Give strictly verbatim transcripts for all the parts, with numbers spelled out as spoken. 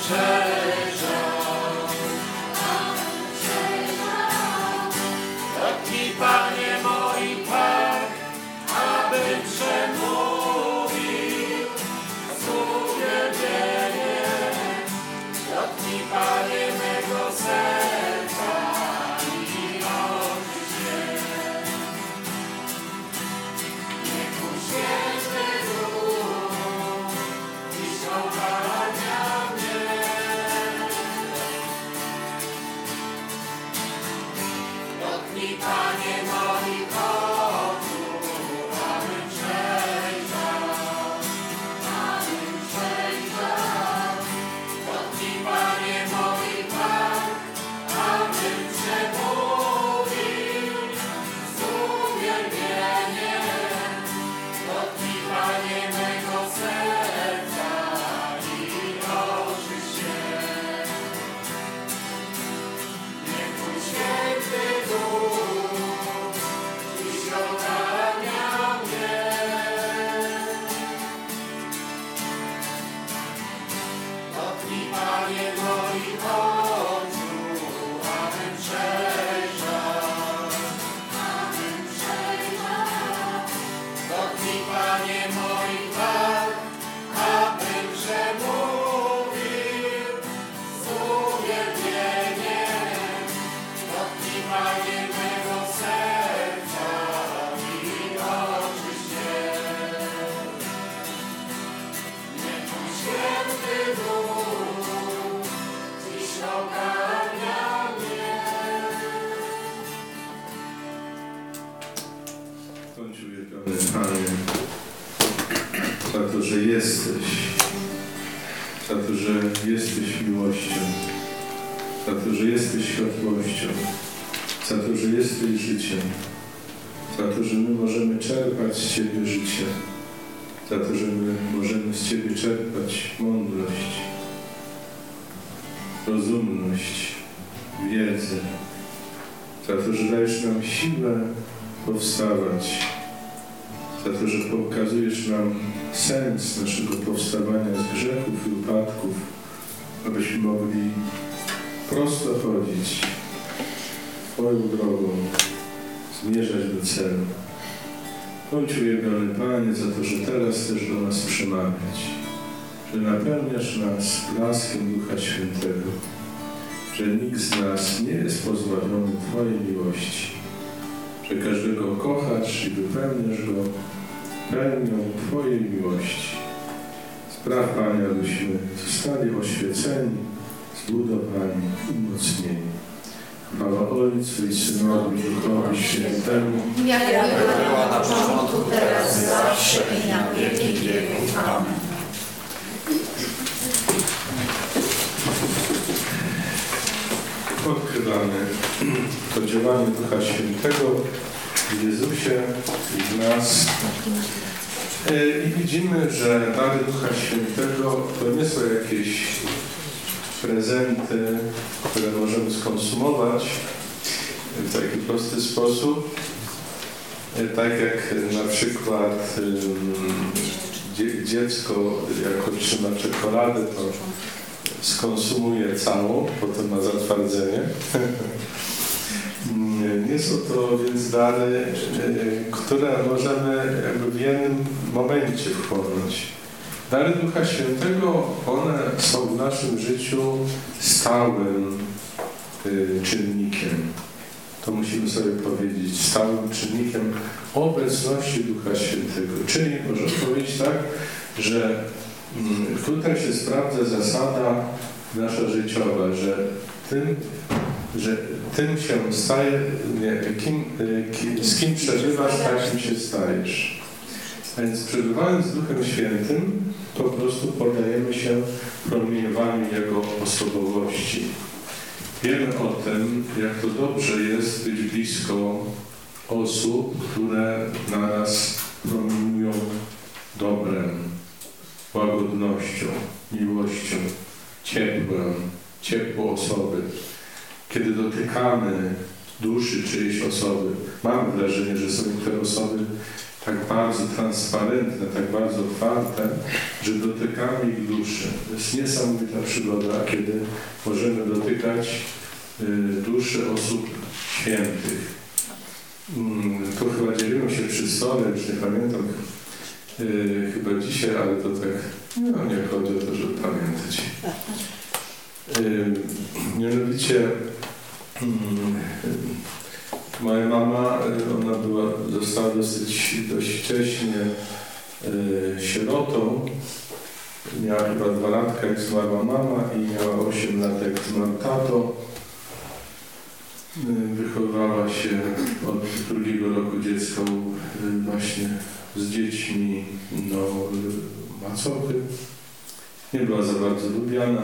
że jesteś, za to, że jesteś miłością, za to, że jesteś światłością, za to, że jesteś życiem, za to, że my możemy czerpać z Ciebie życie, za to, że my możemy z Ciebie czerpać mądrość, rozumność, wiedzę, za to, że dajesz nam siłę powstawać, za to, że pokazujesz nam sens naszego powstawania z grzechów i upadków, abyśmy mogli prosto chodzić Twoją drogą, zmierzać do celu. Bądź uwielbiony Panie za to, że teraz też do nas przemawiać, że napełniasz nas blaskiem Ducha Świętego, że nikt z nas nie jest pozbawiony Twojej miłości, że każdego kochasz i wypełniasz go pełnią Twojej miłości. Spraw, Panie, abyśmy zostali oświeceni, zbudowani, umocnieni. Chwała Ojcu i Synowi, i Duchowi Świętemu, jak była na początku, teraz, zawsze i na wieki wieków. Amen. Odkrywamy to działanie Ducha Świętego w Jezusie i w nas. I widzimy, że dary Ducha Świętego to nie są jakieś prezenty, które możemy skonsumować w taki prosty sposób. Tak jak na przykład dziecko, jak otrzyma czekoladę, to skonsumuje całą, potem ma zatwardzenie. Nie są to więc dary, które możemy jakby w jednym momencie wchłonąć. Dary Ducha Świętego, one są w naszym życiu stałym czynnikiem. To musimy sobie powiedzieć, stałym czynnikiem obecności Ducha Świętego. Czyli można powiedzieć tak, że tutaj się sprawdza zasada nasza życiowa, że tym, że tym się staje, nie, kim, kim, z kim przebywasz, takim się stajesz. A więc przebywając z Duchem Świętym, po prostu poddajemy się promieniowaniu Jego osobowości. Wiemy o tym, jak to dobrze jest być blisko osób, które na nas promieniują dobrem, łagodnością, miłością, ciepłem, ciepło osoby. Kiedy dotykamy duszy czyjejś osoby. Mam wrażenie, że są te osoby tak bardzo transparentne, tak bardzo otwarte, że dotykamy ich duszy. To jest niesamowita przygoda, kiedy możemy dotykać y, duszy osób świętych. Mm, tu chyba dzieliłem się przy stole, już nie pamiętam, y, chyba dzisiaj, ale to tak, no nie chodzi o to, żeby pamiętać. Y, mianowicie y, moja mama, ona była, została dosyć, dość wcześnie y, sierotą. Miała chyba dwa latka, jak zmarła mama, i miała osiem lat, jak zmarł tato. Y, wychowywała się od drugiego roku dziecka y, właśnie z dziećmi no, y, macochy. Nie była za bardzo lubiana.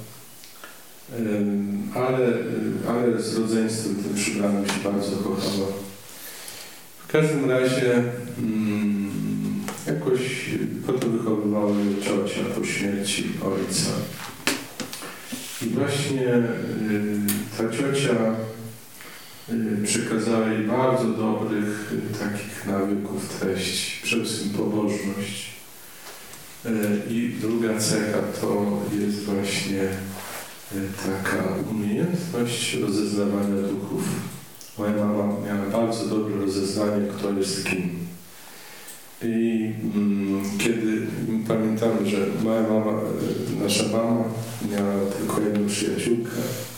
Ale, ale z rodzeństwem tym przybranym się bardzo kochała. W każdym razie mm, jakoś potem wychowywała mnie ciocia po śmierci ojca. I właśnie y, ta ciocia y, przekazała jej bardzo dobrych y, takich nawyków, treści, przede wszystkim pobożność. Y, I druga cecha to jest właśnie taka umiejętność rozeznawania duchów. Moja mama miała bardzo dobre rozeznanie, kto jest kim. I mm, kiedy pamiętamy, że moja mama, nasza mama miała tylko jedną przyjaciółkę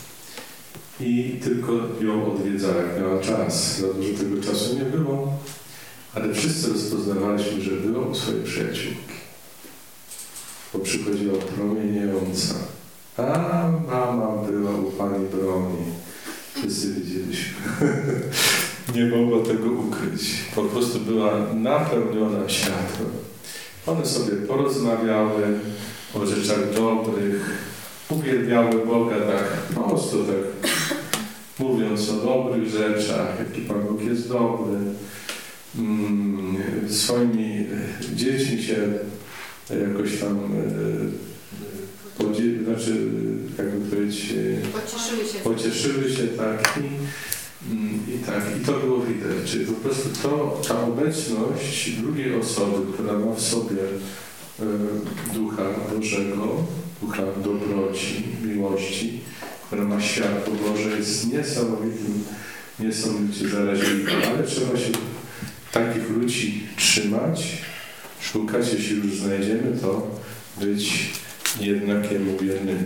i tylko ją odwiedzała, jak miała czas. Za dużo tego czasu nie było, ale wszyscy rozpoznawaliśmy, że była u swojej przyjaciółki. Bo przychodziła promieniejąca. A mama była u pani Broni. Wszyscy widzieliśmy. Nie mogła tego ukryć. Po prostu była napełniona światłem. One sobie porozmawiały o rzeczach dobrych, uwielbiały Boga tak po prostu tak, mówiąc o dobrych rzeczach, jaki Pan Bóg jest dobry. Mm, swoimi dziećmi się jakoś tam Podzie, znaczy, jakby powiedzieć, pocieszyły się, pocieszyły się tak, i, i tak, i to było widać, czyli po prostu to, ta obecność drugiej osoby, która ma w sobie e, Ducha Bożego, Ducha dobroci, miłości, która ma światło Boże, jest niesamowitym, niesamowicie zaraźliwym, ale trzeba się takich ludzi trzymać, szukać, jeśli już znajdziemy, to być jednak jemu wiernymi.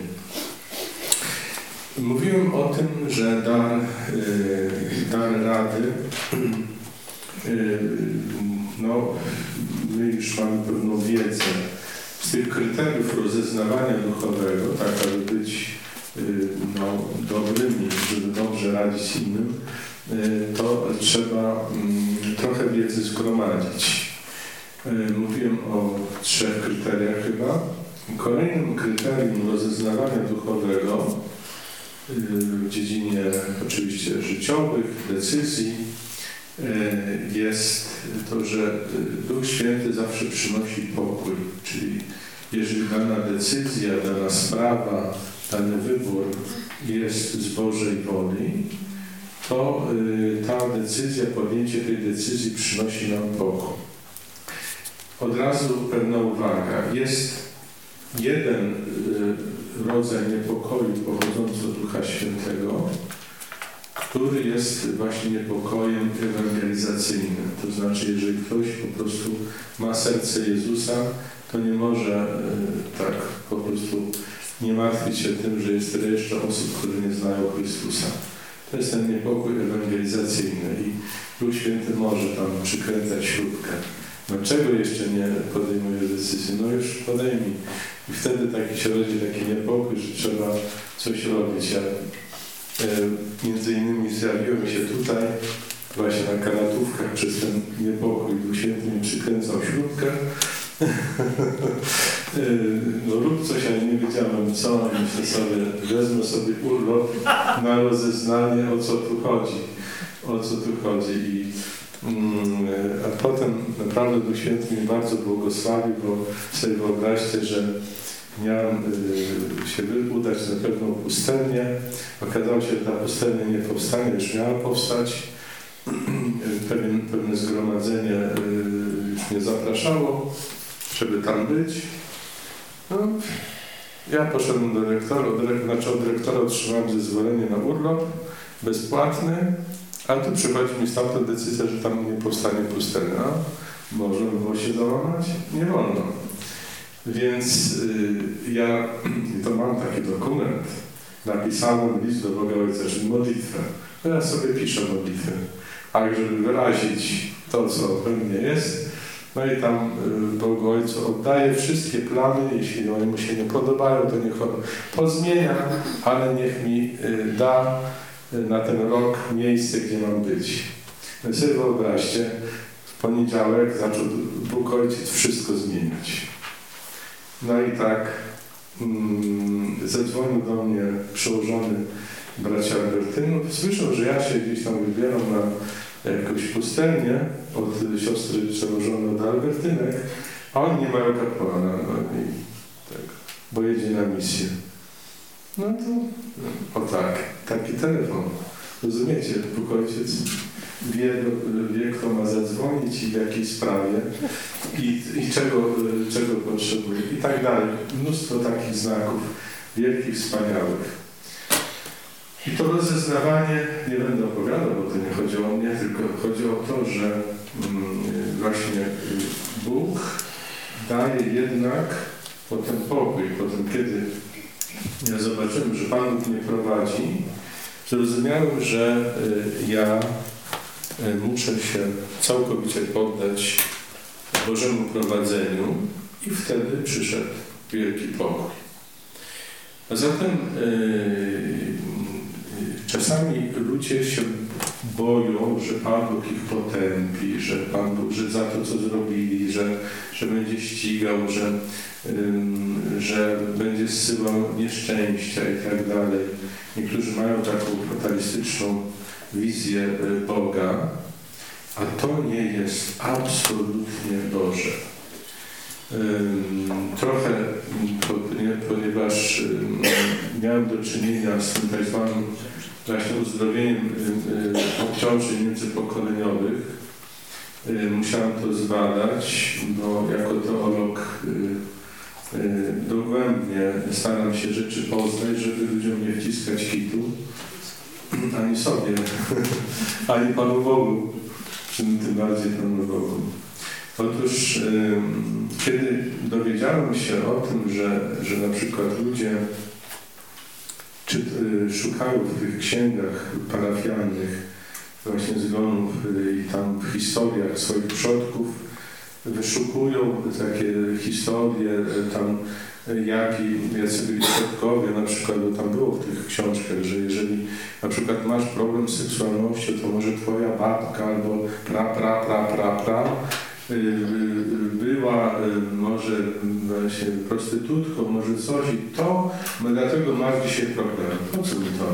Mówiłem o tym, że dar, yy, dar rady, yy, no, my już mamy pewną wiedzę z tych kryteriów rozeznawania duchowego, tak aby być yy, no, dobrymi, żeby dobrze radzić innym, yy, to trzeba yy, trochę wiedzy zgromadzić. Yy, mówiłem o trzech kryteriach chyba. Kolejnym kryterium rozeznawania duchowego w dziedzinie oczywiście życiowych, decyzji jest to, że Duch Święty zawsze przynosi pokój, czyli jeżeli dana decyzja, dana sprawa, dany wybór jest z Bożej woli, to ta decyzja, podjęcie tej decyzji przynosi nam pokój. Od razu pewna uwaga. Jest jeden rodzaj niepokoju pochodzący od Ducha Świętego, który jest właśnie niepokojem ewangelizacyjnym. To znaczy, jeżeli ktoś po prostu ma serce Jezusa, to nie może tak po prostu nie martwić się tym, że jest tyle jeszcze osób, które nie znają Chrystusa. To jest ten niepokój ewangelizacyjny i Duch Święty może tam przykręcać śrubkę. Dlaczego jeszcze nie podejmujesz decyzji? No już podejmij. I wtedy taki się rodzi taki niepokój, że trzeba coś robić. Ja e, między innymi zjawiłem się tutaj, właśnie na kanatówkach, przez ten niepokój. Duch Święty mi przykręcał śrubkę. e, no rób coś, ale nie wiedziałem co. I myślę sobie, wezmę sobie urlop na rozeznanie, o co tu chodzi. O co tu chodzi. I A potem naprawdę Duch Święty mnie bardzo błogosławił, bo sobie wyobraźcie, że miałem y, się udać na pewną pustelnię. Okazało się, że ta pustelnia nie powstanie, już miała powstać. Pewien, pewne zgromadzenie y, już mnie zapraszało, żeby tam być. No, ja poszedłem do dyrektora, od, znaczy od dyrektora otrzymałem zezwolenie na urlop bezpłatny, a tu przychodzi mi stamtąd decyzja, że tam nie powstanie pustelnia. Można było się załamać? Nie wolno. Więc y, ja, to mam taki dokument, napisałem list do Boga Ojca, czyli modlitwę. No ja sobie piszę modlitwę, tak żeby wyrazić to, co we mnie jest. No i tam y, Bogu Ojcu oddaję wszystkie plany, jeśli one mu się nie podobają, to niech on pozmienia, ale niech mi y, da y, na ten rok miejsce, gdzie mam być. No sobie wyobraźcie, w poniedziałek zaczął Bóg Ojciec wszystko zmieniać. No i tak mm, zadzwonił do mnie przełożony bracia Albertynów. Słyszał, że ja się gdzieś tam wybieram na jakąś pustelnię od siostry przełożonej od Albertynek, a oni nie mają kapłana, no i tak, bo jedzie na misję. No to, o tak, taki telefon. Rozumiecie, Bóg Ojciec wie, wie, kto ma zadzwonić i w jakiej sprawie i, i czego, czego potrzebuje i tak dalej. Mnóstwo takich znaków wielkich, wspaniałych. I to rozeznawanie, nie będę opowiadał, bo to nie chodzi o mnie, tylko chodzi o to, że mm, właśnie Bóg daje jednak potem pokój. Potem, kiedy ja zobaczyłem, że Pan Bóg mnie prowadzi, zrozumiałem, że y, ja y, muszę się całkowicie poddać Bożemu prowadzeniu i wtedy przyszedł wielki pokój. A zatem y, czasami ludzie się boją, że Pan Bóg ich potępi, że Pan Bóg, że za to, co zrobili, że, że będzie ścigał, że, ym, że będzie zsyłał nieszczęścia i tak dalej. Niektórzy mają taką fatalistyczną wizję Boga, a to nie jest absolutnie Boże. Ym, trochę, ponieważ ym, miałem do czynienia z tym tak zwanym właśnie uzdrowieniem obciążeń międzypokoleniowych. Y, musiałem to zbadać, bo jako teolog y, y, dogłębnie staram się rzeczy poznać, żeby ludziom nie wciskać kitu, ani sobie, ani Panu Bogu, czym tym bardziej Panu Bogu. Otóż y, kiedy dowiedziałem się o tym, że, że na przykład ludzie czy y, szukają w tych księgach parafialnych właśnie zgonów y, i tam w historiach swoich przodków, wyszukują takie historie y, tam y, jaki, jacy byli przodkowie, na przykład, bo tam było w tych książkach, że jeżeli na przykład masz problem z seksualnością, to może twoja babka albo pra, pra, pra, pra, pra y, y, była y, może właśnie prostytutką, może coś i to, no dlatego masz dzisiaj problem. Po co mi to?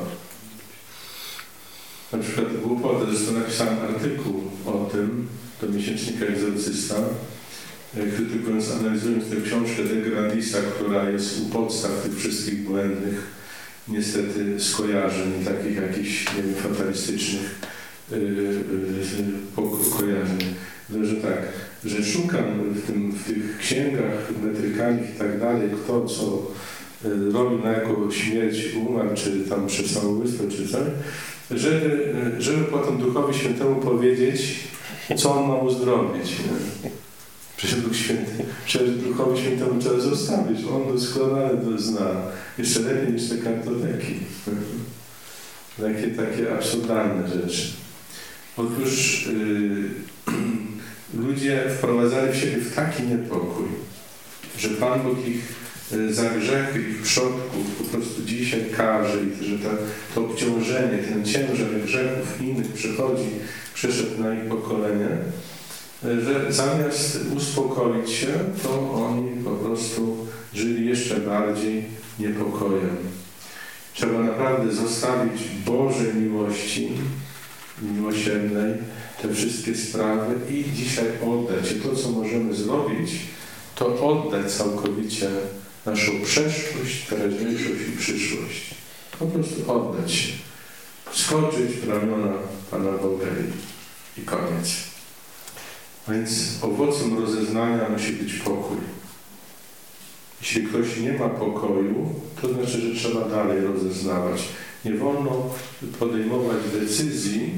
Na przykład głupotę, zresztą napisałem artykuł o tym, do miesięcznika Egzorcysta, krytykując, analizując tę książkę De Grandisa, która jest u podstaw tych wszystkich błędnych, niestety skojarzeń i takich jakichś, nie wiem, fatalistycznych yy, yy, kojarzeń. Że tak, że szukam w, tym, w tych księgach metrykalnych i tak dalej, kto co y, robi na jaką śmierć umarł, czy tam przez samobójstwo, czy coś, żeby, żeby potem Duchowi Świętemu powiedzieć, co on ma uzdrowić. Nie? Przecież Duch Święty, przecież Duchowi Świętemu trzeba zostawić, on doskonale to zna, jeszcze lepiej niż te kartoteki. Takie, takie absurdalne rzeczy. Otóż yy, ludzie wprowadzali w siebie w taki niepokój, że Pan Bóg ich za grzechy ich przodków po prostu dzisiaj karze i że ta, to obciążenie, ten ciężar grzechów innych przychodzi, przyszedł na ich pokolenie, że zamiast uspokoić się, to oni po prostu żyli jeszcze bardziej niepokojem. Trzeba naprawdę zostawić Bożej miłości, miłosiernej, te wszystkie sprawy i dzisiaj oddać. I to, co możemy zrobić, to oddać całkowicie naszą przeszłość, teraźniejszość i przyszłość. Po prostu oddać się, skoczyć w ramiona Pana Boga i, i koniec. A więc owocem rozeznania musi być pokój. Jeśli ktoś nie ma pokoju, to znaczy, że trzeba dalej rozeznawać. Nie wolno podejmować decyzji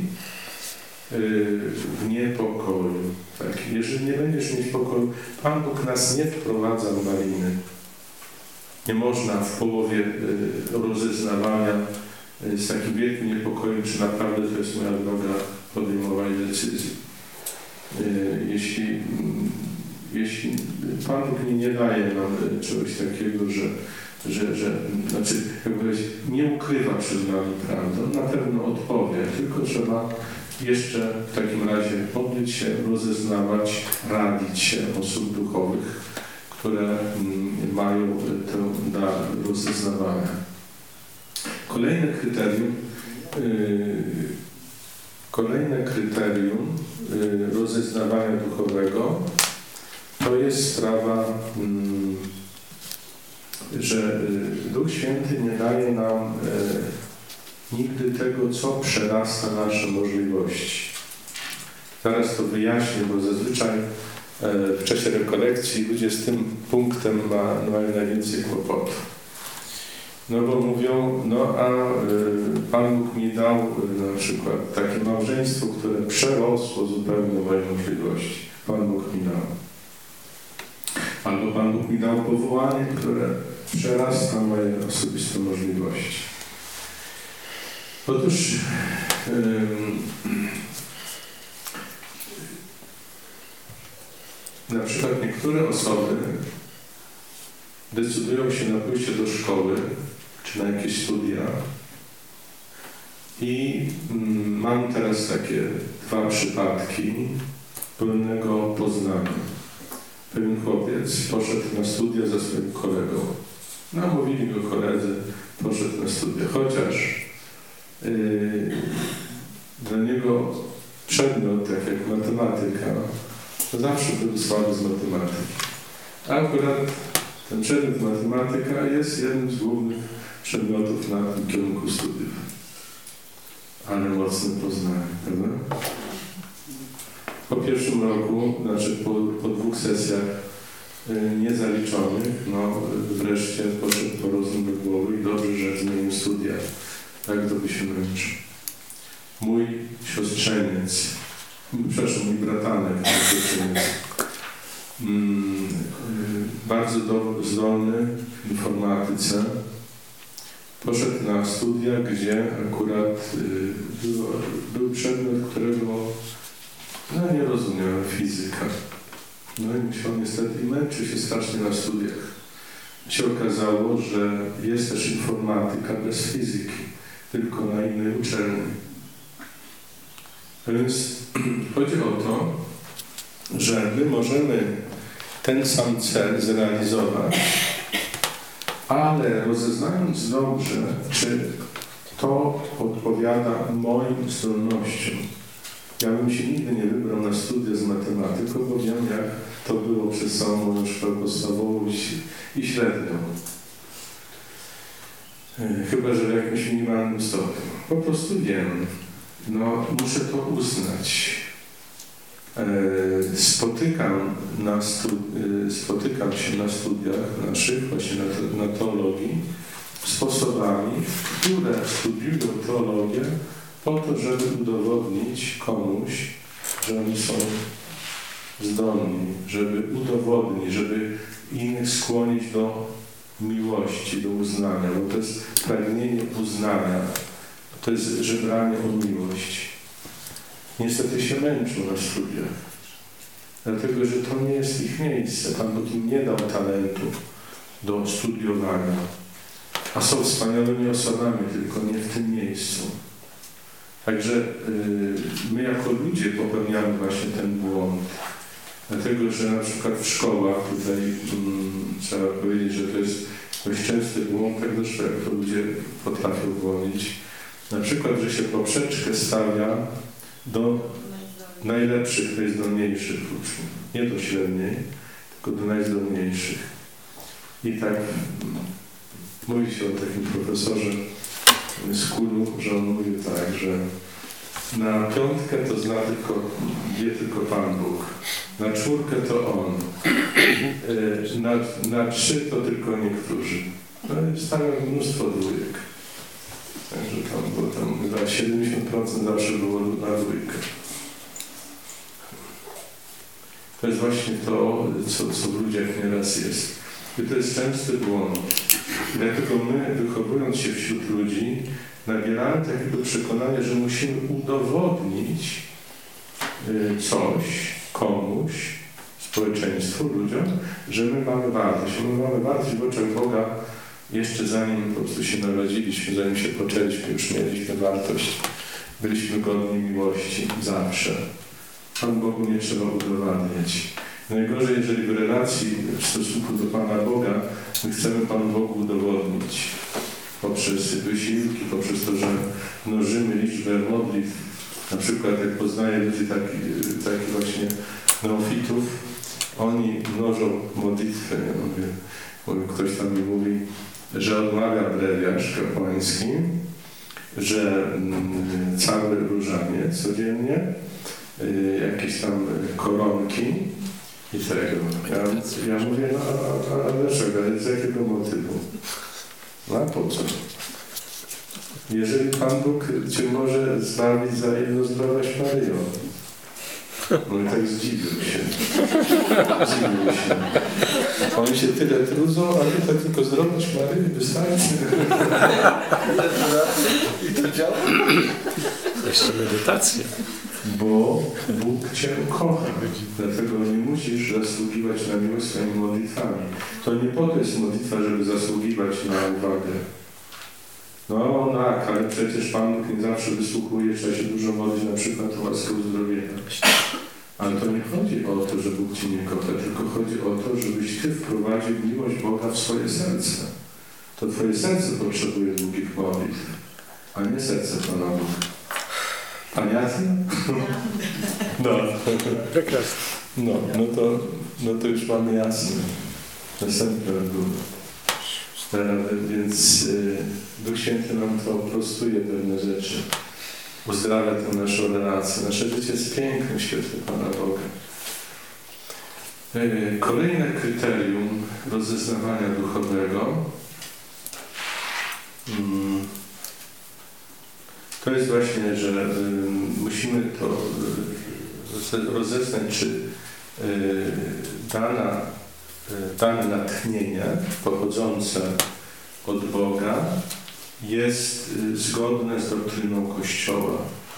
w niepokoju. Tak? Jeżeli nie będziesz mieć pokoju, Pan Bóg nas nie wprowadza w maliny. Nie można w połowie rozeznawania z takim wielkim niepokojem, czy naprawdę to jest moja droga, podejmować decyzji. Jeśli, jeśli Pan Bóg nie, nie daje nam czegoś takiego, że, że, że znaczy, jak powiedzieć, nie ukrywa przed nami prawdy, on na pewno odpowie, tylko trzeba jeszcze w takim razie modlić się, rozeznawać, radzić się osób duchowych, które mm, mają tę dar rozeznawania. Kolejne kryterium, yy, kolejne kryterium yy, rozeznawania duchowego to jest sprawa, yy, że yy, Duch Święty nie daje nam yy, nigdy tego, co przerasta nasze możliwości. Zaraz to wyjaśnię, bo zazwyczaj w czasie rekolekcji ludzie z tym punktem ma, mają najwięcej kłopotów. No bo mówią, no a y, Pan Bóg mi dał y, na przykład takie małżeństwo, które przerosło zupełnie moje możliwości. Pan Bóg mi dał. Albo Pan Bóg mi dał powołanie, które przerasta moje osobiste możliwości. Otóż y, na przykład niektóre osoby decydują się na pójście do szkoły czy na jakieś studia i mm, mam teraz takie dwa przypadki pełnego poznania. Pewien chłopiec poszedł na studia ze swoim kolegą. Namówili go koledzy, poszedł na studia, chociaż yy, dla niego przedmiot, tak jak matematyka, to zawsze był słaby z matematyki. A akurat ten przedmiot matematyka jest jednym z głównych przedmiotów na tym kierunku studiów. Ale mocne poznanie, prawda? Po pierwszym roku, znaczy po, po dwóch sesjach y, niezaliczonych, no wreszcie poszedł po rozum do głowy i dobrze, że zmienił studia. Tak to by się męczył. Mój siostrzeniec, przepraszam, mój bratanek, mm, bardzo do, zdolny w informatyce, poszedł na studia, gdzie akurat y, był, był przedmiot, którego no, nie rozumiałem, fizyka. No i musiał niestety i męczył się strasznie na studiach. Się okazało, że jest też informatyka bez fizyki, tylko na innej uczelni. Więc chodzi o to, że my możemy ten sam cel zrealizować, ale rozeznając dobrze, czy to odpowiada moim zdolnościom. Ja bym się nigdy nie wybrał na studia z matematyką, bo wiem, jak to było przez całą moją szkołę podstawową i średnią. Chyba że w jakimś minimalnym stopniu. Po prostu wiem. No, muszę to uznać. Spotykam, na stu, spotykam się na studiach naszych, właśnie na, na teologii, sposobami, które studiują teologię po to, żeby udowodnić komuś, że oni są zdolni, żeby udowodnić, żeby innych skłonić do miłości, do uznania, bo to jest pragnienie uznania, to jest żebranie o miłość. Niestety się męczą na studiach, dlatego że to nie jest ich miejsce. Pan Bóg im nie dał talentu do studiowania, a są wspaniałymi osobami, tylko nie w tym miejscu. Także yy, my jako ludzie popełniamy właśnie ten błąd, dlatego że na przykład w szkołach, tutaj mm, trzeba powiedzieć, że to jest dość częsty błąd, tak zresztą jak to ludzie potrafią błądzić, na przykład, że się poprzeczkę stawia do najlepszych, najzdolniejszych uczniów. Nie do średniej, tylko do najzdolniejszych. I tak mówi się o takim profesorze z Kulu, że on mówił tak, że na piątkę to zna tylko, wie tylko Pan Bóg, na czwórkę to On, na, na trzy to tylko niektórzy. No i stawiam mnóstwo dwójek. Także tam było tam chyba siedemdziesiąt procent zawsze było na dwójkę. To jest właśnie to, co, co w ludziach nieraz jest. I to jest częsty błąd. Dlatego my, wychowując się wśród ludzi, nabieramy takiego przekonania, że musimy udowodnić coś komuś, społeczeństwu, ludziom, że my mamy wartość. My mamy wartość w oczach Boga jeszcze zanim po prostu się narodziliśmy, zanim się poczęliśmy, już mieliśmy wartość. Byliśmy godni miłości zawsze. Panu Bogu nie trzeba udowadniać. Najgorzej, jeżeli w relacji w stosunku do Pana Boga my chcemy Panu Bogu udowodnić poprzez wysiłki, poprzez to, że mnożymy liczbę modlitw. Na przykład jak poznaję ludzi takich taki właśnie neofitów, oni mnożą modlitwy. Ja mówię, mówię, ktoś tam mi mówi, że odmawia brewiarz kapłański, że mm, cały różaniec codziennie, y, jakieś tam koronki i tego. Ja, ja mówię, no a, a, a dlaczego? Z jakiego motywu? No a po co? Jeżeli Pan Bóg Cię może zbawić za jedno zdrowaś Maryjo. No i tak zdziwił się. Zdziwił się. Oni się tyle trudzą, a Ty tak tylko zdrowaś Maryjo wystarczy. I to działa? Jeszcze medytacja. Bo Bóg Cię kocha. Dlatego nie musisz zasługiwać na miłość swoimi modlitwami. To nie po to jest modlitwa, żeby zasługiwać na uwagę. No tak, ale przecież Pan Bóg nie zawsze wysłuchuje, trzeba się dużo modlić, na przykład o łaskę uzdrowienia. Ale to nie chodzi o to, że Bóg Cię nie kocha, tylko chodzi o to, żebyś Ty wprowadził miłość Boga w swoje serce. To Twoje serce potrzebuje długich modlitw, a nie serce Pana Boga. Paniacja? No. Prekrasne. No, no to, no to już mamy jasne. Następne było. Więc y, Duch Święty nam to prostuje pewne rzeczy. Uzdrawia tę naszą relację. Nasze życie jest piękne w świetle Pana Boga. Y, kolejne kryterium rozeznawania duchowego y, to jest właśnie, że y, musimy to y, rozeznać, czy y, dana dane natchnienie pochodzące od Boga jest zgodne z doktryną Kościoła.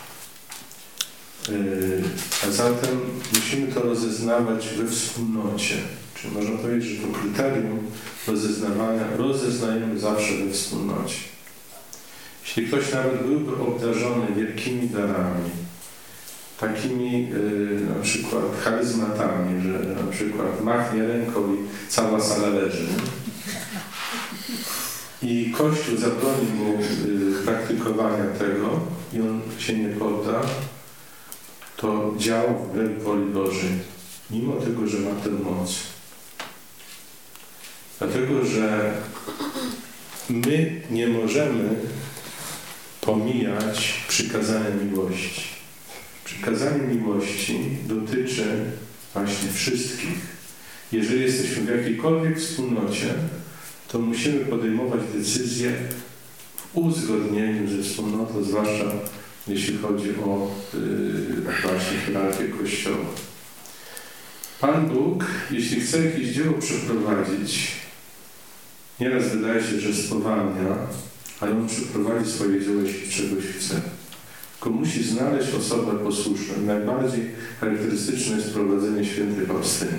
A zatem musimy to rozeznawać we wspólnocie. Czyli można powiedzieć, że to kryterium rozeznawania rozeznajemy zawsze we wspólnocie. Jeśli ktoś nawet byłby obdarzony wielkimi darami, takimi y, na przykład charyzmatami, że na przykład machnie ręką i cała sala leży. I Kościół zabroni mu y, praktykowania tego i on się nie podda, to działa wbrew woli Bożej, mimo tego, że ma tę moc. Dlatego, że my nie możemy pomijać przykazania miłości. Przykazanie miłości dotyczy właśnie wszystkich. Jeżeli jesteśmy w jakiejkolwiek wspólnocie, to musimy podejmować decyzje w uzgodnieniu ze wspólnotą, zwłaszcza jeśli chodzi o yy, właśnie hierarchię Kościoła. Pan Bóg, jeśli chce jakieś dzieło przeprowadzić, nieraz wydaje się, że spowalnia, ale On przeprowadzi swoje dzieło, jeśli czegoś chce. Tylko musi znaleźć osobę posłuszną. Najbardziej charakterystyczne jest prowadzenie świętej Faustyny.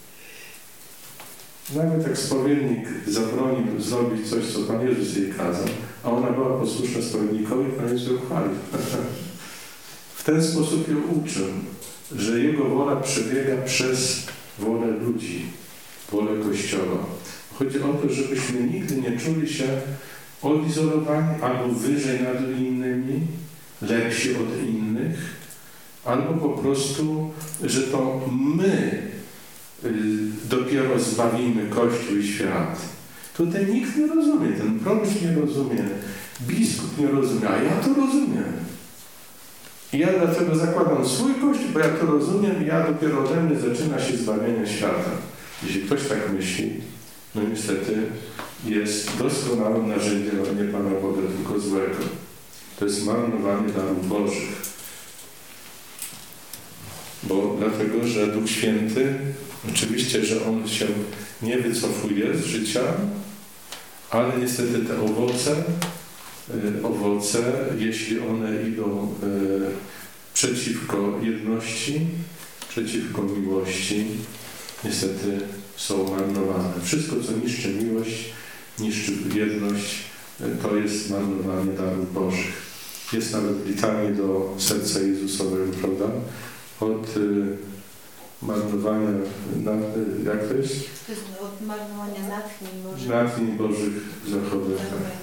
Nawet jak spowiednik zabronił zrobić coś, co Pan Jezus jej kazał, a ona była posłuszna spowiednikowi, Pan Jezus ją chwalił. W ten sposób ją uczył, że Jego wola przebiega przez wolę ludzi, wolę Kościoła. Chodzi o to, żebyśmy nigdy nie czuli się odizolowani albo wyżej nad innymi, lepsi od innych, albo po prostu, że to my y, dopiero zbawimy Kościół i świat. Tutaj nikt nie rozumie, ten proboszcz nie rozumie, biskup nie rozumie, a ja to rozumiem. I ja dlatego zakładam swój Kościół, bo ja to rozumiem i ja dopiero ode mnie zaczyna się zbawienie świata. Jeśli ktoś tak myśli, no niestety jest doskonałym narzędziem nie Pana Boga, tylko złego. To jest marnowanie darów Bożych. Bo dlatego, że Duch Święty, oczywiście, że On się nie wycofuje z życia, ale niestety te owoce, owoce, jeśli one idą przeciwko jedności, przeciwko miłości, niestety są marnowane. Wszystko, co niszczy miłość, niszczy jedność, to jest marnowanie darów Bożych. Jest nawet litanie do serca Jezusowego, prawda? Od y, marnowania, na, y, jak to jest? To jest od marnowania natchnień Bożych. Natchnień Bożych zachodów.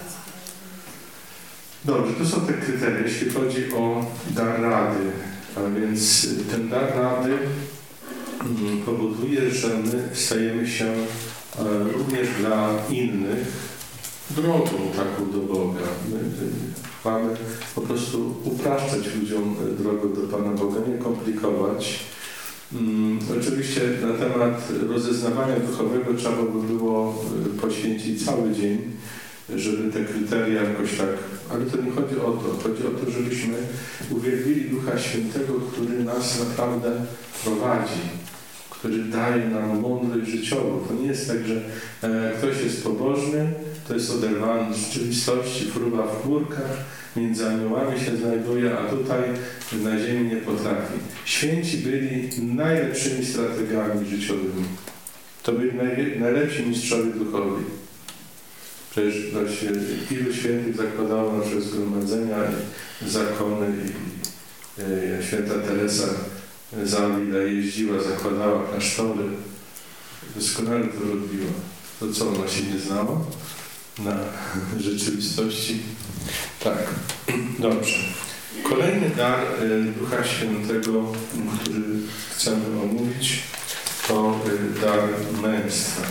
Dobrze, to są te kryteria, jeśli chodzi o dar rady. A więc ten dar rady mm, powoduje, że my stajemy się e, również dla innych drogą taką do Boga. My, mamy po prostu upraszczać ludziom drogę do Pana Boga, nie komplikować. Hmm, oczywiście na temat rozeznawania duchowego trzeba by było poświęcić cały dzień, żeby te kryteria jakoś tak... Ale to nie chodzi o to. Chodzi o to, żebyśmy uwielbili Ducha Świętego, który nas naprawdę prowadzi, który daje nam mądrość życiową. To nie jest tak, że e, ktoś jest pobożny, to jest oderwany z rzeczywistości, fruwa w chmurkach, między aniołami się znajduje, a tutaj na ziemi nie potrafi. Święci byli najlepszymi strategiami życiowymi. To byli naj, najlepsi mistrzowie duchowi. Przecież ilu świętych zakładało nasze zgromadzenia, zakony i e, święta Teresa z Avila jeździła, zakładała klasztory. Doskonale to robiła. To co, ona się nie znała na rzeczywistości? Tak. Dobrze. Kolejny dar e, Ducha Świętego, który chcemy omówić, to e, dar męstwa.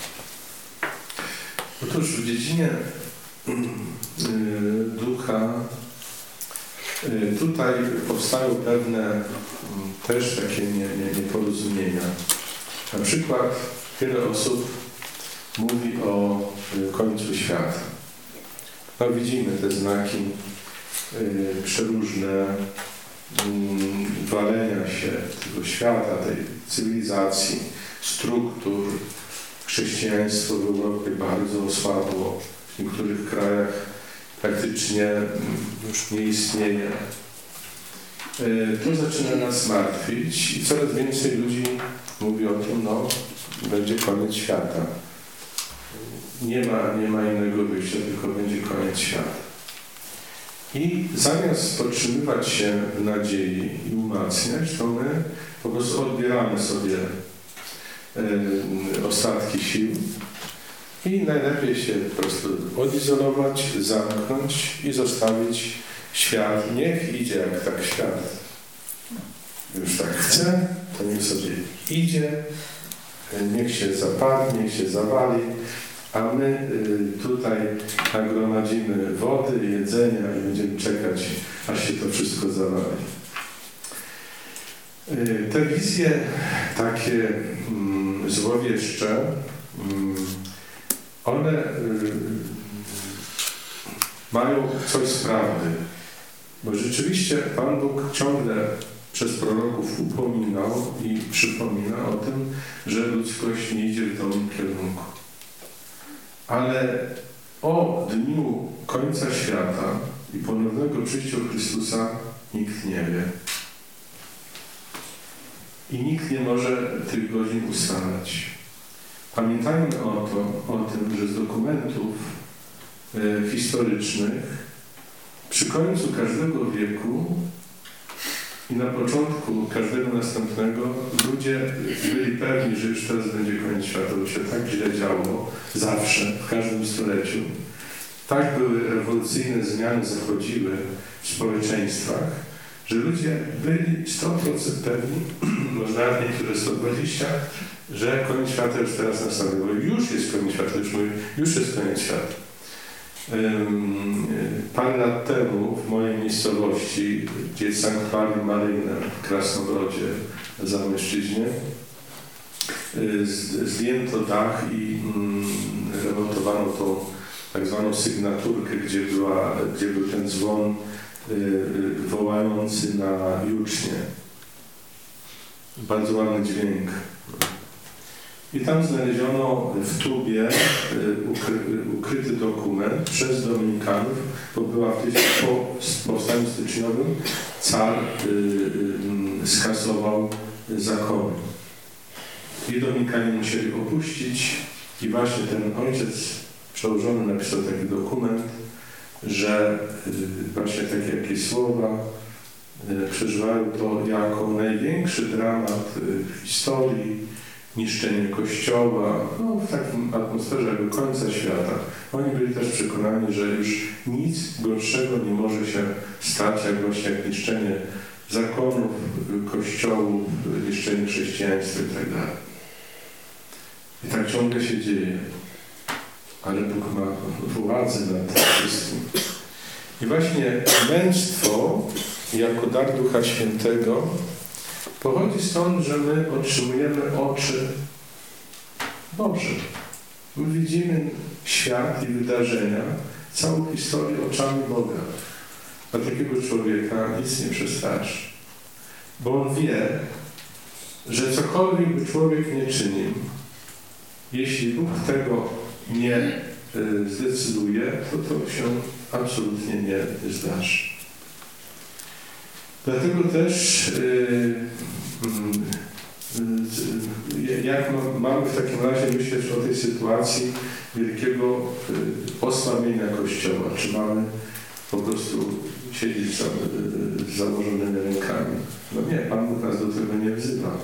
Otóż w dziedzinie y, ducha y, tutaj powstają pewne y, też takie nie, nie, nieporozumienia. Na przykład wiele osób mówi o y, końcu świata. No, widzimy te znaki y, przeróżne y, walenia się tego świata, tej cywilizacji, struktur. Chrześcijaństwo w Europie bardzo osłabło, w niektórych krajach praktycznie już nie istnieje. To zaczyna nas martwić i coraz więcej ludzi mówi o tym, no, będzie koniec świata. Nie ma, nie ma innego wyjścia, tylko będzie koniec świata. I zamiast podtrzymywać się w nadziei i umacniać, to my po prostu odbieramy sobie ostatki sił i najlepiej się po prostu odizolować, zamknąć i zostawić świat. Niech idzie jak tak świat już tak chce, to niech sobie idzie, niech się zapadnie, niech się zawali, a my tutaj nagromadzimy wody, jedzenia i będziemy czekać, aż się to wszystko zawali. Te wizje takie mm, złowieszcze, mm, one y, mają coś z prawdy, bo rzeczywiście Pan Bóg ciągle przez proroków upominał i przypomina o tym, że ludzkość nie idzie w dobrym kierunku. Ale o dniu końca świata i ponownego przyjścia Chrystusa nikt nie wie. I nikt nie może tych godzin ustalać. Pamiętajmy o, to, o tym, że z dokumentów e, historycznych przy końcu każdego wieku i na początku każdego następnego ludzie byli pewni, że już teraz będzie koniec świata, bo się tak źle działo zawsze, w każdym stuleciu. Tak były rewolucyjne zmiany zachodziły w społeczeństwach, że ludzie byli sto procent pewni, może nawet niektóre sto dwadzieścia, że koniec świata już teraz nastąpił, bo już jest koniec świata, już, mówię, już jest koniec świata. Parę lat temu w mojej miejscowości, gdzie jest Sanktuarium Maryjne w Krasnobrodzie, na Zamojszczyźnie, zdjęto dach i remontowano tą tak zwaną sygnaturkę, gdzie, była, gdzie był ten dzwon wołający na jucznie. Bardzo ładny dźwięk. I tam znaleziono w tubie ukry, ukryty dokument przez Dominikanów, bo była wtedy po powstaniu styczniowym car y, y, skasował zakony. I Dominikanie musieli opuścić i właśnie ten ojciec przełożony napisał taki dokument, że y, właśnie takie jakieś słowa y, przeżywają to jako największy dramat y, w historii, niszczenie Kościoła, no w takim atmosferze jakby końca świata. Oni byli też przekonani, że już nic gorszego nie może się stać, jak właśnie jak niszczenie zakonów, kościołów, niszczenie chrześcijaństwa i tak dalej. I tak ciągle się dzieje. Ale Bóg ma władzę nad tym wszystkim. I właśnie męstwo jako dar Ducha Świętego pochodzi stąd, że my otrzymujemy oczy Boże. My widzimy świat i wydarzenia, całą historię oczami Boga. A takiego człowieka nic nie przestraszy. Bo on wie, że cokolwiek by człowiek nie czynił, jeśli Bóg tego nie y, zdecyduje, to to się absolutnie nie zdarzy. Dlatego też y, y, y, jak mamy w takim razie myśleć o tej sytuacji wielkiego y, osłabienia Kościoła, czy mamy po prostu siedzieć za, y, z założonymi rękami? No nie, Pan Bóg nas do tego nie wzywa.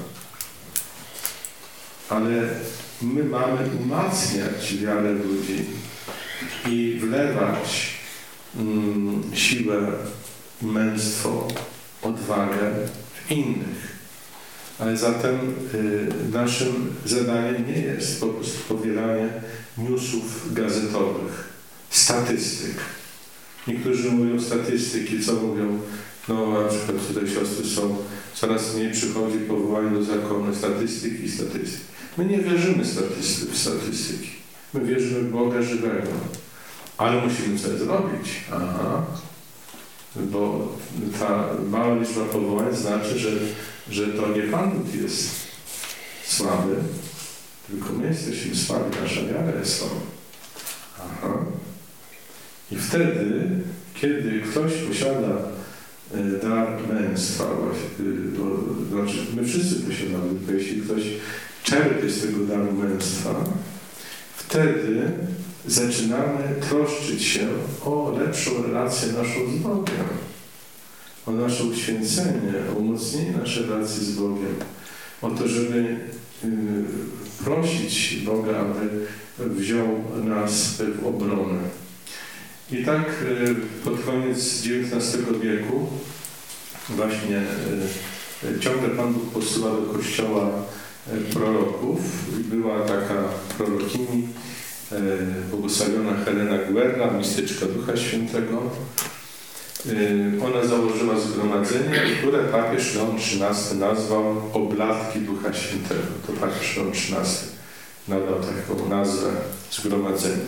Ale my mamy umacniać wiarę ludzi i wlewać mm, siłę, męstwo, odwagę w innych. Ale zatem y, naszym zadaniem nie jest po prostu powielanie newsów gazetowych, statystyk. Niektórzy mówią statystyki, co mówią, no na przykład tutaj siostry są, coraz mniej przychodzi powołanie do zakonu statystyk i statystyk. My nie wierzymy statystyk, w statystyki. My wierzymy w Boga żywego. Ale musimy coś zrobić. Aha. Bo ta mała liczba powołań znaczy, że, że to nie Pan Bóg jest słaby, tylko my jesteśmy słabi, nasza wiara jest słaba. Aha. I wtedy, kiedy ktoś posiada dar męstwa, to znaczy my wszyscy posiadamy, tylko jeśli ktoś czerpie z tego daru męstwa, wtedy zaczynamy troszczyć się o lepszą relację naszą z Bogiem, o nasze uświęcenie, o umocnienie naszej relacji z Bogiem, o to, żeby y, prosić Boga, aby wziął nas w obronę. I tak y, pod koniec dziewiętnastego wieku właśnie y, ciągle Pan Bóg posyła do Kościoła y, proroków. Była taka prorokini, błogosławiona Helena Guerra, mistyczka Ducha Świętego. Ona założyła zgromadzenie, które papież Leon trzynasty nazwał Oblatki Ducha Świętego. To papież Leon trzynasty nadał taką nazwę zgromadzenia.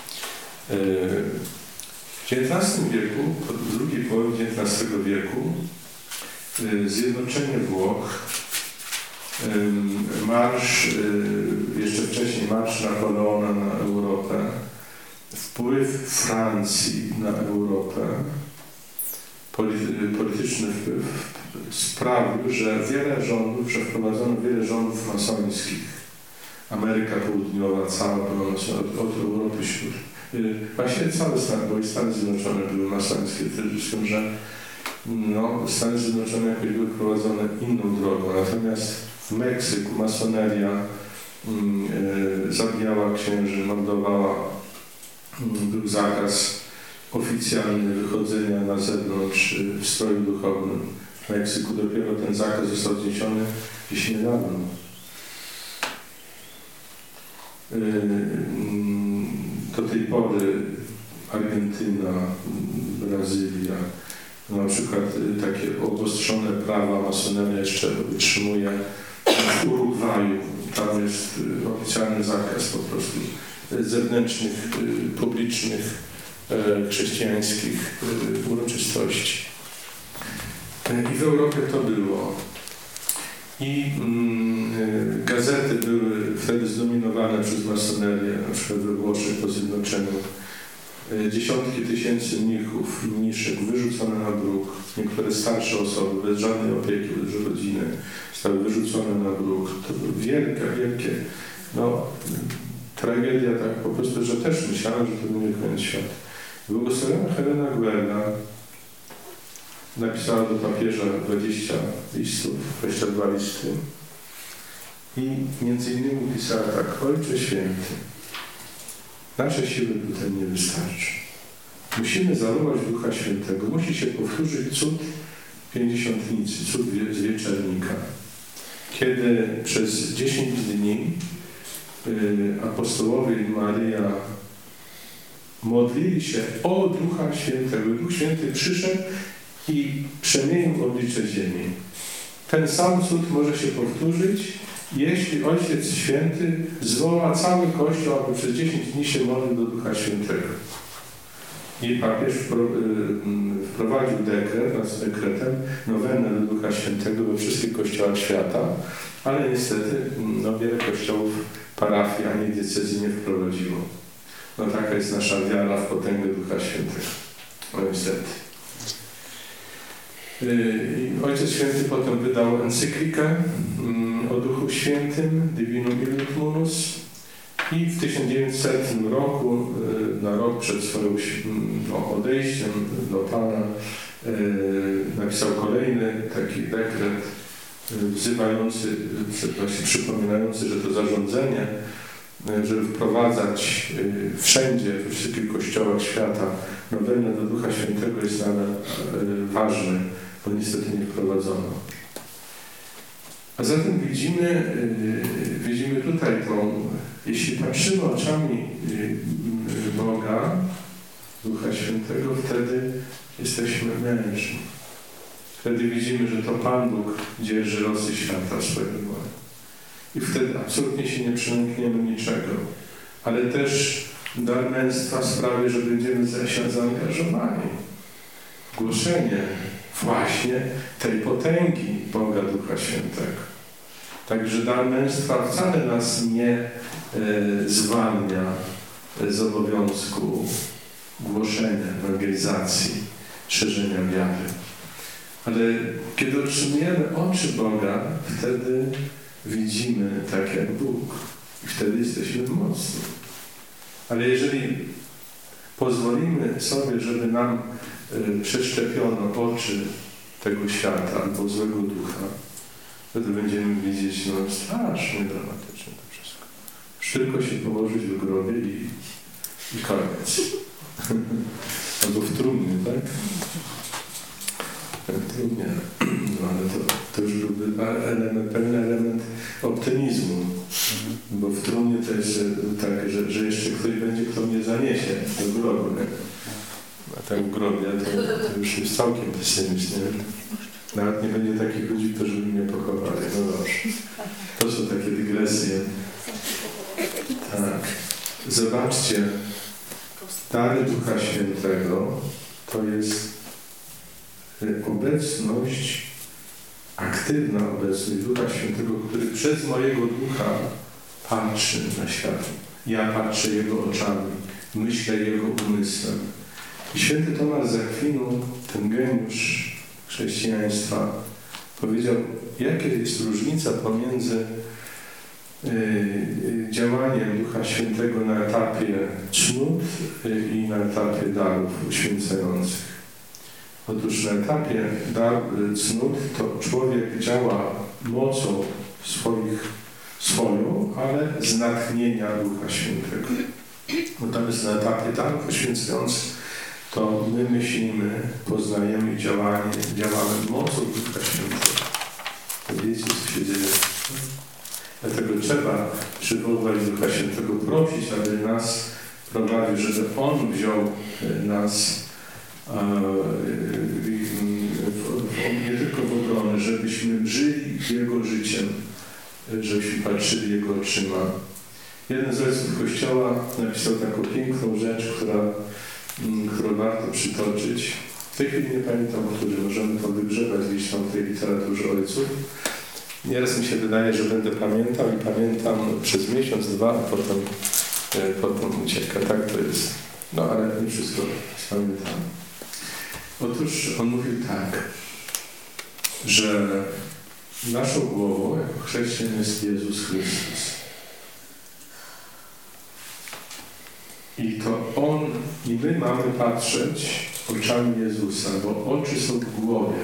W dziewiętnastym wieku, w drugiej połowie dziewiętnastego wieku, zjednoczenie Włoch, marsz, jeszcze wcześniej marsz Napoleona na Europę, wpływ Francji na Europę, polityczny wpływ sprawił, że wiele rządów, że wprowadzono wiele rządów masońskich. Ameryka Południowa cała była masońska, od Europy Środkowej. Właśnie całe Stany, bo i Stany Zjednoczone były masońskie, z tym, że no, Stany Zjednoczone jakoś były prowadzone inną drogą, natomiast w Meksyku masoneria mm, e, zabijała księży, mordowała, mm, był zakaz oficjalny wychodzenia na zewnątrz w stroju duchownym. W Meksyku dopiero ten zakaz został zniesiony gdzieś niedawno. Do tej pory Argentyna, Brazylia, na przykład takie obostrzone prawa masoneria jeszcze utrzymuje. W Urugwaju tam jest oficjalny zakaz po prostu zewnętrznych, publicznych, chrześcijańskich uroczystości. I w Europie to było. I mm, gazety były wtedy zdominowane przez masonerię, na przykład we Włoszech po zjednoczeniu. Dziesiątki tysięcy mnichów, mniszek wyrzucone na bruk. Niektóre starsze osoby, bez żadnej opieki, bez rodziny, zostały wyrzucone na bruk. To było wielkie, wielkie, no, tragedia, tak po prostu, że też myślałem, że to będzie koniec świata. Błogosławiona Helena Guerra napisała do papieża dwadzieścia listów, dwadzieścia dwa listy i między innymi pisała tak: Ojcze Święty, nasze siły tutaj nie wystarczy. Musimy zawołać Ducha Świętego. Musi się powtórzyć cud Pięćdziesiątnicy, cud z Wieczernika, kiedy przez dziesięć dni y, apostołowie i Maryja modlili się o Ducha Świętego. Duch Święty przyszedł i przemienił oblicze ziemi. Ten sam cud może się powtórzyć, jeśli Ojciec Święty zwoła cały Kościół, aby przez dziesięć dni się modlił do Ducha Świętego. I papież wprowadził dekret, nad dekretem, nowenę do Ducha Świętego we wszystkich kościołach świata, ale niestety no, wiele kościołów, parafii ani diecezji nie wprowadziło. No taka jest nasza wiara w potęgę Ducha Świętego. No niestety. Ojciec Święty potem wydał encyklikę o Duchu Świętym, Divinum Illud Munus, i w tysiąc dziewięćsetnym roku, na rok przed swoim no, odejściem do Pana, napisał kolejny taki dekret wzywający, właśnie przypominający, że to zarządzenie, żeby wprowadzać wszędzie, we wszystkich kościołach świata nowenę do Ducha Świętego jest nadal ważne, bo niestety nie wprowadzono. A zatem widzimy, widzimy tutaj tą, jeśli patrzymy oczami Boga, Ducha Świętego, wtedy jesteśmy mężni. Wtedy widzimy, że to Pan Bóg dzierży losy świata w swojej woli. I wtedy absolutnie się nie przelękniemy niczego. Ale też dar męstwa sprawi, że będziemy zaangażowani w głoszenie właśnie tej potęgi Boga Ducha Świętego. Także dar męstwa wcale nas nie e, zwalnia z obowiązku głoszenia, ewangelizacji, szerzenia wiary. Ale kiedy otrzymujemy oczy Boga, wtedy widzimy tak jak Bóg i wtedy jesteśmy mocni. Ale jeżeli pozwolimy sobie, żeby nam y, przeszczepiono oczy tego świata albo złego ducha, wtedy będziemy widzieć no, strasznie dramatycznie to wszystko. Już tylko się położyć w grobie i, i koniec. Albo w trumnie, tak? W trumnie. No ale to, to już byłby element, pewien element optymizmu. Bo w trumnie to jest tak, że, że jeszcze ktoś będzie, kto mnie zaniesie do grobu. Nie? A tak w grobie to, to już jest całkiem pesymicznie. Nawet nie będzie takich ludzi, którzy by mnie pochowali. No dobrze. To są takie dygresje. Tak. Zobaczcie, dary Ducha Świętego to jest obecność, aktywna obecność Ducha Świętego, który przez mojego ducha patrzy na świat. Ja patrzę Jego oczami, myślę Jego umysłem. I święty Tomasz z Akwinu, ten geniusz chrześcijaństwa, powiedział, jaka jest różnica pomiędzy y, działaniem Ducha Świętego na etapie cnót y, i na etapie darów uświęcających. Otóż na etapie dar, cnót to człowiek działa mocą swoich, swoją, ale z natchnienia Ducha Świętego. Natomiast na etapie darów uświęcających to my myślimy, poznajemy działanie, działamy mocą Ducha Świętego. Wiecie, co się dzieje? Dlatego trzeba przywołać Ducha Świętego, prosić, aby nas prowadził, żeby On wziął nas nie tylko w obronę, żebyśmy żyli Jego życiem, żebyśmy patrzyli Jego oczyma. Jeden z ojców Kościoła napisał taką piękną rzecz, która, którą warto przytoczyć. W tej chwili nie pamiętam, który możemy to wygrzebać gdzieś tam w tej literaturze ojców. Nieraz mi się wydaje, że będę pamiętał i pamiętam przez miesiąc, dwa, a potem, potem ucieka. Tak to jest. No ale nie wszystko pamiętam. Otóż on mówił tak, że naszą głową jako chrześcijan jest Jezus Chrystus. I to On i my mamy patrzeć oczami Jezusa, bo oczy są w głowie.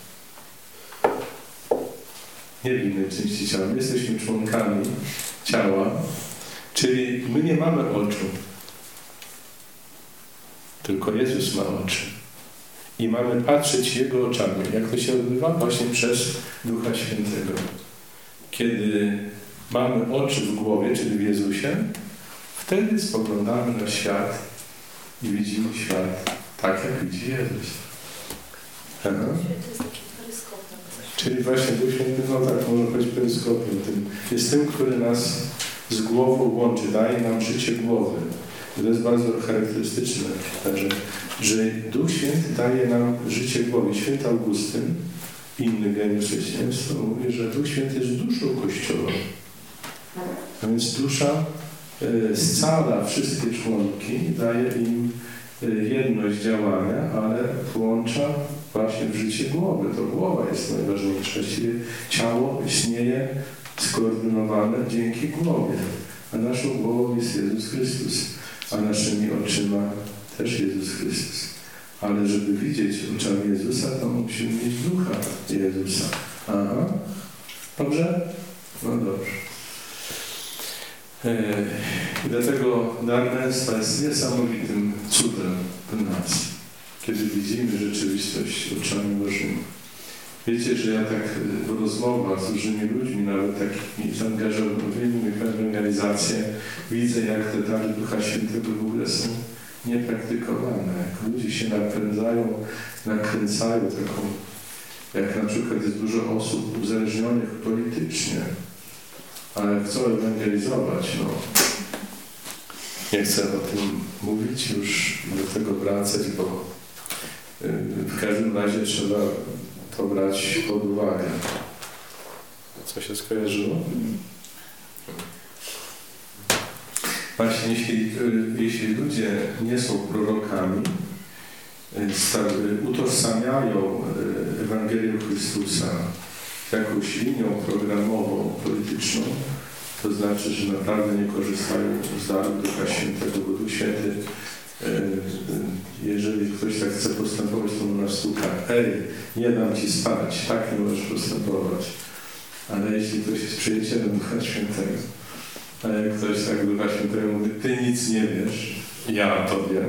Nie w innej części ciała. My jesteśmy członkami ciała, czyli my nie mamy oczu. Tylko Jezus ma oczy. I mamy patrzeć Jego oczami. Jak to się odbywa? Właśnie przez Ducha Świętego. Kiedy mamy oczy w głowie, czyli w Jezusie, wtedy spoglądamy na świat i widzimy świat tak, jak widzi Jezus. Aha. Czyli właśnie Duch Święty, no tak, może być peryskopem. Tym, jest tym, który nas z głową łączy, daje nam życie głowy. To jest bardzo charakterystyczne, że, że Duch Święty daje nam życie głowy. Święty Augustyn, inny geniusz chrześcijaństwa, mówi, że Duch Święty jest duszą Kościoła. A więc dusza e, scala wszystkie członki, daje im e, jedność działania, ale włącza właśnie w życie głowy. To głowa jest najważniejsza. Właściwie ciało istnieje skoordynowane dzięki głowie. A naszą głową jest Jezus Chrystus, a naszymi oczyma też Jezus Chrystus. Ale żeby widzieć oczami Jezusa, to musimy mieć Ducha Jezusa. Aha. Dobrze? No dobrze. I dlatego dar męstwa jest niesamowitym cudem w nas, kiedy widzimy rzeczywistość oczami Bożymi. Wiecie, że ja tak w rozmowach z różnymi ludźmi, nawet takimi zaangażowanymi w ewangelizację, widzę, jak te dary Ducha Świętego w ogóle są niepraktykowane. Jak ludzie się napędzają, nakręcają taką, jak na przykład jest dużo osób uzależnionych politycznie, ale chcą ewangelizować, no. Nie chcę o tym mówić, już do tego wracać, bo w każdym razie trzeba to brać pod uwagę. Co się skojarzyło? Właśnie, jeśli, jeśli ludzie nie są prorokami, utożsamiają Ewangelię Chrystusa jakąś linią programową, polityczną, to znaczy, że naprawdę nie korzystają z daru Ducha Świętego, bo Duch Święty, jeżeli ktoś tak chce postępować, to mu nastuka: ej, nie dam ci spać, tak nie możesz postępować. Ale jeśli ktoś jest przyjacielem Ducha Świętego, a jak ktoś tak Ducha Świętego mówi: ty nic nie wiesz, ja to wiem.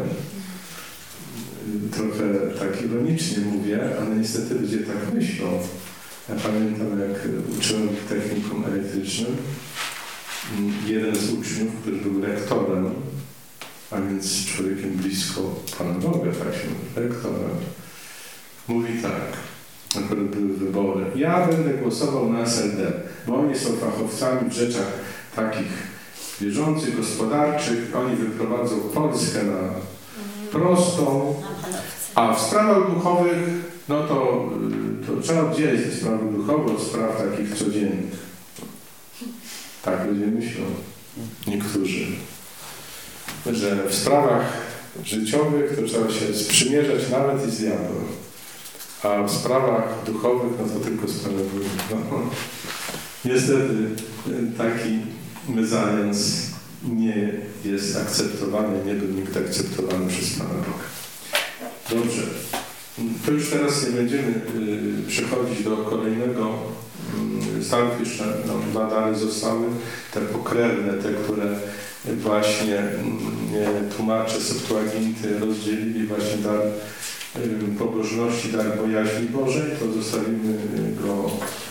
Trochę tak ironicznie mówię, ale niestety ludzie tak myślą. Ja pamiętam, jak uczyłem w technikum elektrycznym, jeden z uczniów, który był rektorem, a więc człowiekiem blisko Pana Boga, tak się mówi, rektorem, mówi tak, akurat były wybory: ja będę głosował na S L D, bo oni są fachowcami w rzeczach takich bieżących, gospodarczych, oni wyprowadzą Polskę na prostą, a w sprawach duchowych, no to, to trzeba oddzielić te sprawy duchowe od spraw takich codziennych. Tak ludzie myślą, niektórzy, że w sprawach życiowych to trzeba się sprzymierzać nawet i z diabłem, a w sprawach duchowych no to tylko z Panem Bogiem. No, niestety taki mezalians nie jest akceptowany, nie był nigdy akceptowany przez Pana Boga. Dobrze, to już teraz nie będziemy y, przechodzić do kolejnego y, stanów. Jeszcze no, dwa dary zostały, te pokrewne, te, które właśnie y, tłumacze Septuaginty rozdzielili, właśnie dar y, pobożności, dar bojaźni Bożej, to zostawimy go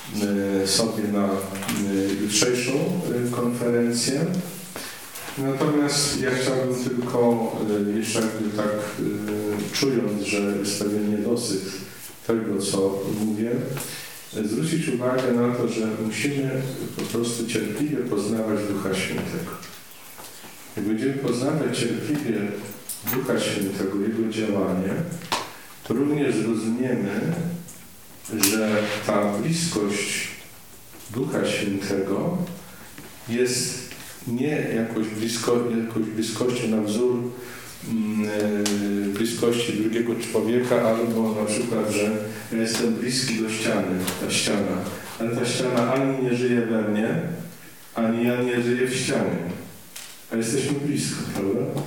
sobie na jutrzejszą konferencję. Natomiast ja chciałbym tylko, jeszcze jakby tak czując, że jest pewien niedosyt tego, co mówię, zwrócić uwagę na to, że musimy po prostu cierpliwie poznawać Ducha Świętego. Jak będziemy poznawać cierpliwie Ducha Świętego, Jego działanie, to również zrozumiemy, że ta bliskość Ducha Świętego jest nie jakoś, blisko, jakoś bliskością na wzór yy, bliskości drugiego człowieka, albo na przykład, że ja jestem bliski do ściany, ta ściana, ale ta ściana ani nie żyje we mnie, ani ja nie żyję w ścianie, a jesteśmy blisko, prawda?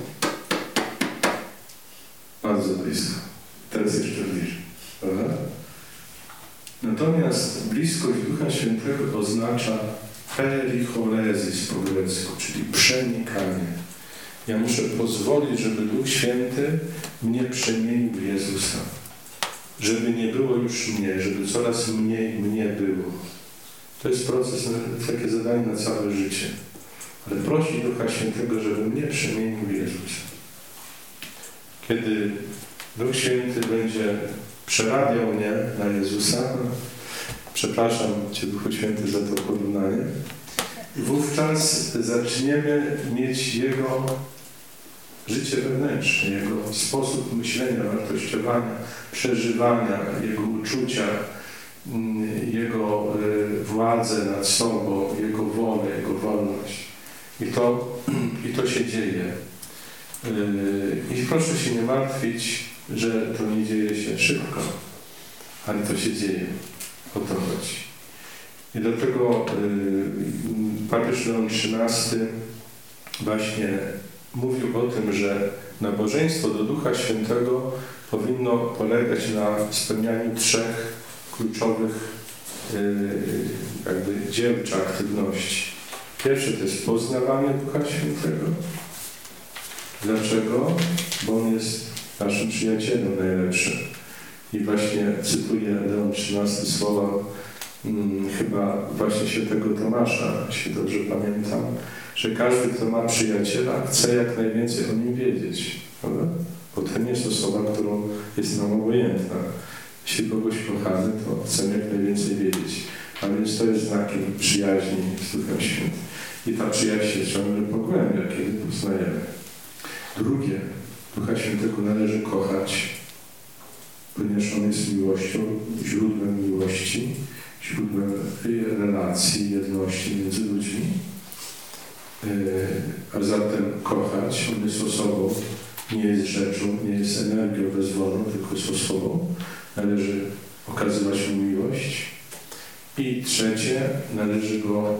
Bardzo blisko. Teraz jeszcze bliżej, prawda? Natomiast bliskość Ducha Świętego oznacza pericholezis po grecku, czyli przenikanie. Ja muszę pozwolić, żeby Duch Święty mnie przemienił w Jezusa. Żeby nie było już mnie, żeby coraz mniej mnie było. To jest proces, takie zadanie na całe życie. Ale prosić Ducha Świętego, żeby mnie przemienił w Jezusa. Kiedy Duch Święty będzie przerabiał mnie na Jezusa, przepraszam Cię, Duchu Święty, za to porównanie, wówczas zaczniemy mieć Jego życie wewnętrzne, Jego sposób myślenia, wartościowania, przeżywania, Jego uczucia, Jego władzę nad sobą, Jego wolę, Jego wolność. I to, i to się dzieje. I proszę się nie martwić, że to nie dzieje się szybko, ale to się dzieje. O to chodzi. I dlatego y, papież Leon trzynasty właśnie mówił o tym, że nabożeństwo do Ducha Świętego powinno polegać na spełnianiu trzech kluczowych y, jakby dzieł czy aktywności. Pierwsze to jest poznawanie Ducha Świętego. Dlaczego? Bo On jest naszym przyjacielem najlepszym. I właśnie cytuję Leon trzynasty słowa hmm, chyba właśnie świętego Tomasza, jeśli dobrze pamiętam, że każdy, kto ma przyjaciela, chce jak najwięcej o nim wiedzieć. Prawda? Bo to nie jest osoba, którą jest nam obojętna. Jeśli kogoś kochamy, to chcemy jak najwięcej wiedzieć. A więc to jest znakiem przyjaźni z Duchem Świętym. I ta przyjaźń się ciągle pogłębia, kiedy poznajemy. Drugie, Ducha Świętego należy kochać, ponieważ On jest miłością, źródłem miłości, źródłem relacji, jedności między ludźmi. A zatem kochać, On jest osobą, nie jest rzeczą, nie jest energią bezwolną, tylko jest osobą. Należy okazywać Mu miłość. I trzecie, należy Go,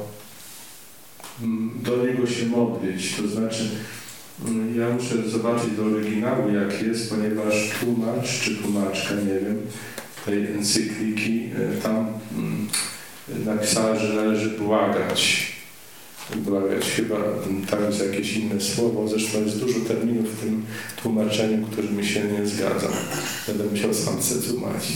do Niego się modlić, to znaczy ja muszę zobaczyć do oryginału, jak jest, ponieważ tłumacz czy tłumaczka, nie wiem, tej encykliki tam napisała, że należy błagać. Błagać chyba tam jest jakieś inne słowo, zresztą jest dużo terminów w tym tłumaczeniu, którymi się nie zgadzam. Będę musiał sam sobie tłumaczyć.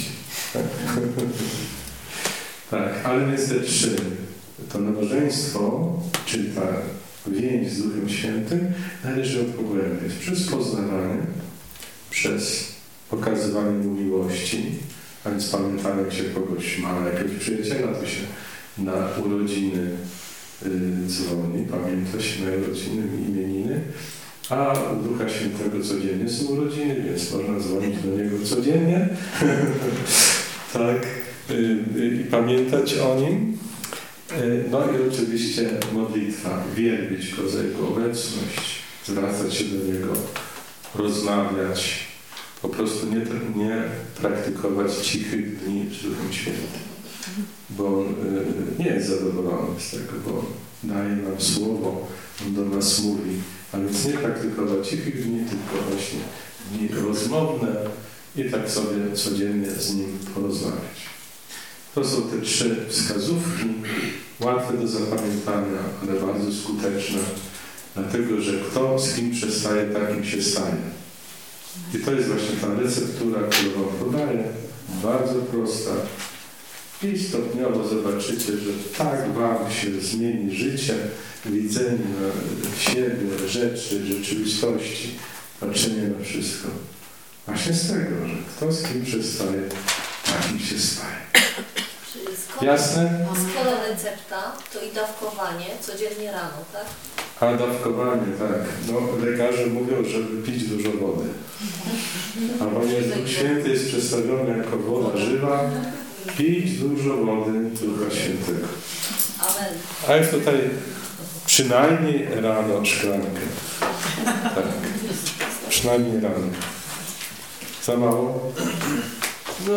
Tak, ale więc te trzy, to nabożeństwo, czyli ta więź z Duchem Świętym, należy pogłębiać przez poznawanie, przez pokazywanie Mu miłości, a więc pamiętamy, jak się kogoś ma, jakiegoś przyjaciela, to się na urodziny y, dzwoni, pamięta się na urodziny, imieniny, a u Ducha Świętego codziennie są urodziny, więc można dzwonić do Niego codziennie, tak, y, y, i pamiętać o Nim. No i oczywiście modlitwa, wielbić Go za Jego obecność, zwracać się do Niego, rozmawiać, po prostu nie, nie praktykować cichych dni z Duchem Świętym, bo On y, nie jest zadowolony z tego, bo On daje nam słowo, On do nas mówi, a więc nie praktykować cichych dni, tylko właśnie dni rozmowne i tak sobie codziennie z Nim porozmawiać. To są te trzy wskazówki, łatwe do zapamiętania, ale bardzo skuteczne, dlatego że kto z kim przestaje, takim się staje. I to jest właśnie ta receptura, którą Wam podaję, bardzo prosta, I stopniowo zobaczycie, że tak wam się zmieni życie, widzenie siebie, rzeczy, rzeczywistości, patrzenie na wszystko. Właśnie z tego, że kto z kim przestaje, takim się staje. Jasne? Skoro recepta, to i dawkowanie codziennie rano, tak? A dawkowanie, tak. No, lekarze mówią, żeby pić dużo wody. A ponieważ Duch Święty jest przedstawiony jako woda żywa, pić dużo wody Ducha Świętego. Amen. A jest tutaj przynajmniej rano szklankę. Tak. Przynajmniej rano. Za mało? No.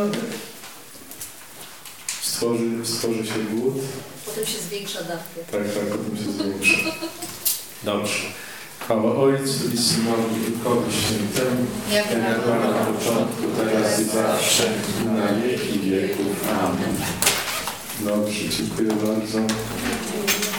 Stworzy, stworzy się głód. Potem się zwiększa dawkę. Tak, tak, potem się zwiększa. Dobrze. Chwała Ojcu i Synowi i Duchowi Świętemu, jak była na początku, teraz i zawsze, i na wieki wieków. Amen. Dobrze, dziękuję bardzo.